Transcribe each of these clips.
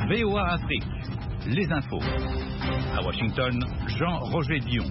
VOA Afrique, les infos. À Washington, Jean-Roger Dion.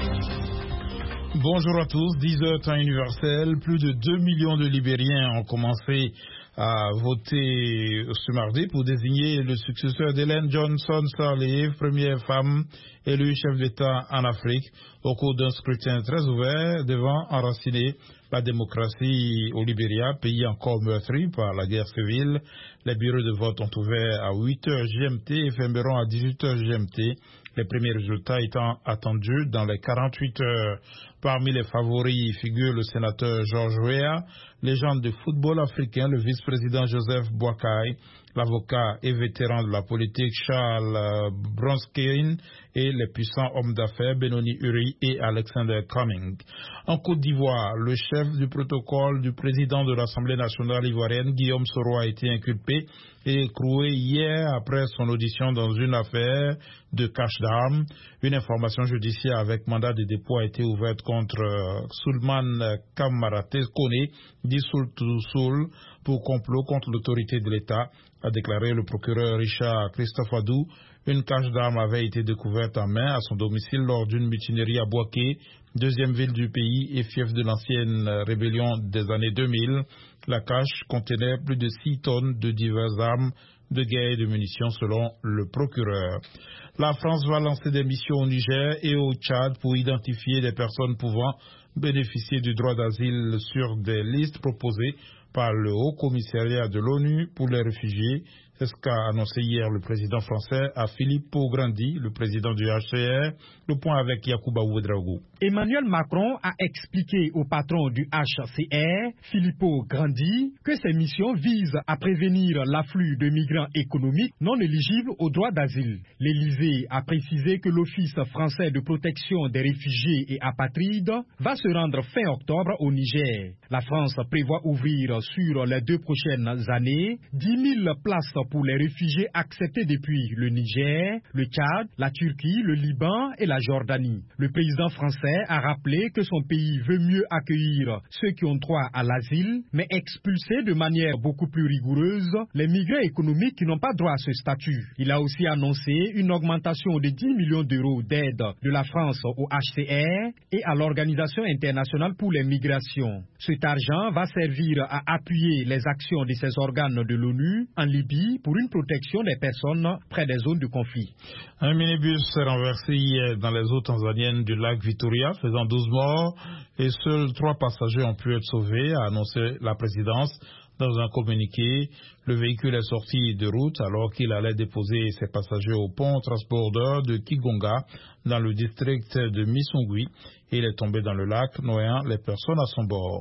Bonjour à tous, 10h temps universel. Plus de 2 millions de Libériens ont commencé à voter ce mardi pour désigner le successeur d'Ellen Johnson Sirleaf, première femme élue chef d'État en Afrique, au cours d'un scrutin très ouvert devant enraciner la démocratie au Libéria, pays encore meurtri par la guerre civile. Les bureaux de vote ont ouvert à 8h GMT et fermeront à 18h GMT. Les premiers résultats étant attendus dans les 48 heures. Parmi les favoris figure le sénateur George Weah, légende de football africain, le vice-président Joseph Boakai, l'avocat et vétéran de la politique Charles Bronskyn et les puissants hommes d'affaires Benoni Uri et Alexander Cumming. En Côte d'Ivoire, le chef du protocole du président de l'Assemblée nationale ivoirienne, Guillaume Soro, a été inculpé et écroué hier après son audition dans une affaire de cache d'armes. Une information judiciaire avec mandat de dépôt a été ouverte contre Soulman Kamaraté Kone, dit Soul, pour complot contre l'autorité de l'État, a déclaré le procureur Richard Christophe Adou. Une cache d'armes avait été découverte en main à son domicile lors d'une mutinerie à Bouaké, deuxième ville du pays et fief de l'ancienne rébellion des années 2000. La cache contenait plus de 6 tonnes de diverses armes de guerre et de munitions selon le procureur. La France va lancer des missions au Niger et au Tchad pour identifier des personnes pouvant bénéficier du droit d'asile sur des listes proposées par le Haut Commissariat de l'ONU pour les réfugiés. C'est ce qu'a annoncé hier le président français à Filippo Grandi, le président du HCR. Le point avec Yacouba Ouedraogo. Emmanuel Macron a expliqué au patron du HCR, Filippo Grandi, que ces missions visent à prévenir l'afflux de migrants économiques non éligibles au droit d'asile. L'Élysée a précisé que l'Office français de protection des réfugiés et apatrides va se rendre fin octobre au Niger. La France prévoit ouvrir sur les 2 prochaines années 10 000 places pour les réfugiés acceptés depuis le Niger, le Tchad, la Turquie, le Liban et la Jordanie. Le président français a rappelé que son pays veut mieux accueillir ceux qui ont droit à l'asile, mais expulser de manière beaucoup plus rigoureuse les migrants économiques qui n'ont pas droit à ce statut. Il a aussi annoncé une augmentation de 10 millions d'euros d'aide de la France au HCR et à l'Organisation internationale pour les migrations. Cet argent va servir à appuyer les actions de ces organes de l'ONU en Libye pour une protection des personnes près des zones de conflit. Un minibus s'est renversé hier dans les eaux tanzaniennes du lac Victoria, faisant 12 morts, et seuls 3 passagers ont pu être sauvés, a annoncé la présidence. Dans un communiqué, le véhicule est sorti de route alors qu'il allait déposer ses passagers au pont transbordeur de Kigonga dans le district de Misungwi et il est tombé dans le lac, noyant les personnes à son bord.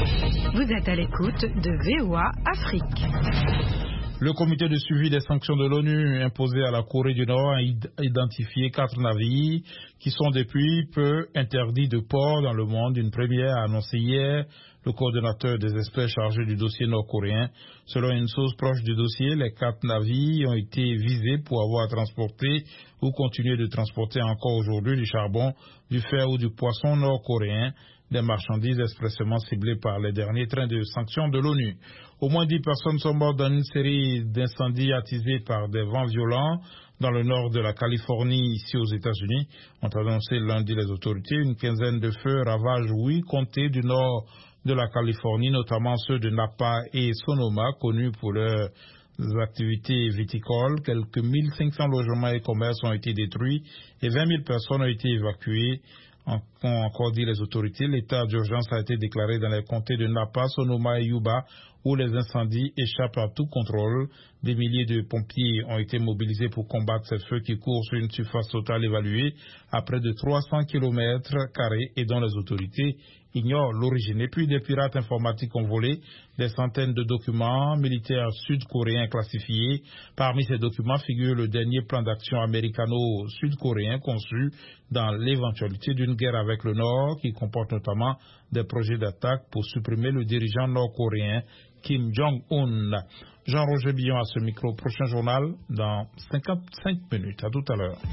Vous êtes à l'écoute de VOA Afrique. Le comité de suivi des sanctions de l'ONU imposées à la Corée du Nord a identifié 4 navires qui sont depuis peu interdits de port dans le monde. Une première a annoncé hier le coordonnateur des experts chargés du dossier nord-coréen. Selon une source proche du dossier, les 4 navires ont été visés pour avoir transporté ou continué de transporter encore aujourd'hui du charbon, du fer ou du poisson nord-coréen, des marchandises expressément ciblées par les derniers trains de sanctions de l'ONU. Au moins 10 personnes sont mortes dans une série d'incendies attisés par des vents violents dans le nord de la Californie, ici aux États-Unis. Ont annoncé lundi les autorités. Une quinzaine de feux ravagent 8 comtés du nord de la Californie, notamment ceux de Napa et Sonoma, connus pour leurs activités viticoles. Quelques 1500 logements et commerces ont été détruits et 20 000 personnes ont été évacuées. Ont encore dit les autorités, l'état d'urgence a été déclaré dans les comtés de Napa, Sonoma et Yuba, où les incendies échappent à tout contrôle. Des milliers de pompiers ont été mobilisés pour combattre ces feux qui courent sur une surface totale évaluée à près de 300 km² et dont les autorités ignorent l'origine. Et puis des pirates informatiques ont volé des centaines de documents militaires sud-coréens classifiés. Parmi ces documents figure le dernier plan d'action américano-sud-coréen conçu dans l'éventualité d'une guerre avec le Nord, qui comporte notamment des projets d'attaque pour supprimer le dirigeant nord-coréen Kim Jong-un. Jean-Roger Billon à ce micro. Prochain journal dans 55 minutes. À tout à l'heure.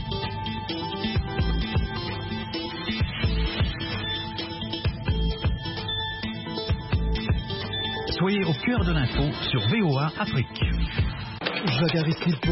Soyez au cœur de l'info sur VOA Afrique.